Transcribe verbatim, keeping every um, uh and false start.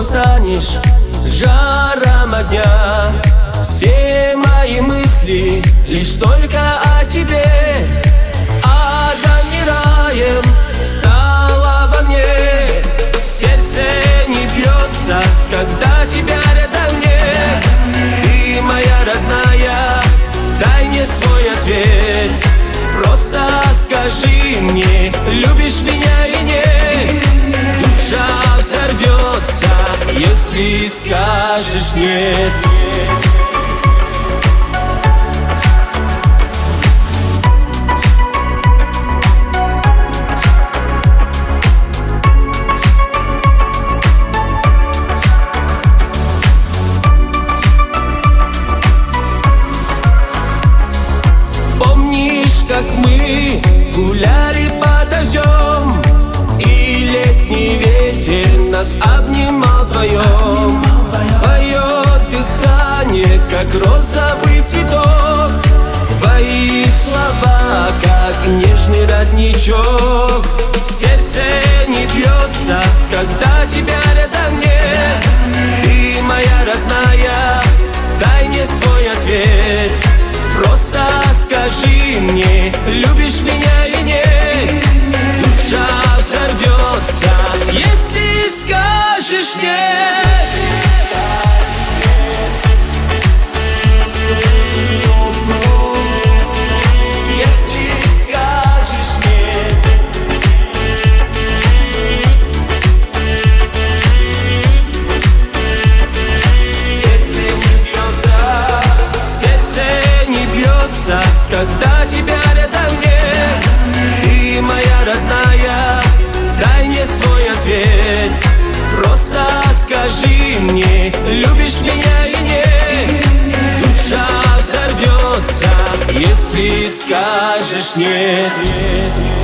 устанешь жаром огня. Все мои мысли лишь только о тебе. Адом и раем стало во мне. Сердце не бьется, когда тебя рядом нет. Ты моя родная, дай мне свой ответ. Просто скажи мне, любишь меня или нет. Душа взорвется, если скажешь нет. Как мы гуляли под дождем, и летний ветер нас обнимал вдвоем. Поет дыхание, как розовый цветок. Твои слова, как нежный родничок. Сердце не бьется, когда тебя рядом нет. Ты моя родная, дай мне свой ответ. Просто скажи мне, любишь меня или нет. Душа взорвется, если скажешь нет. Если скажешь нет. Сердце не бьется, сердце не бьется, когда тебя рядом нет. Ты моя родная, дай мне свой ответ. Просто скажи мне, любишь меня или нет. Душа взорвется, если скажешь нет.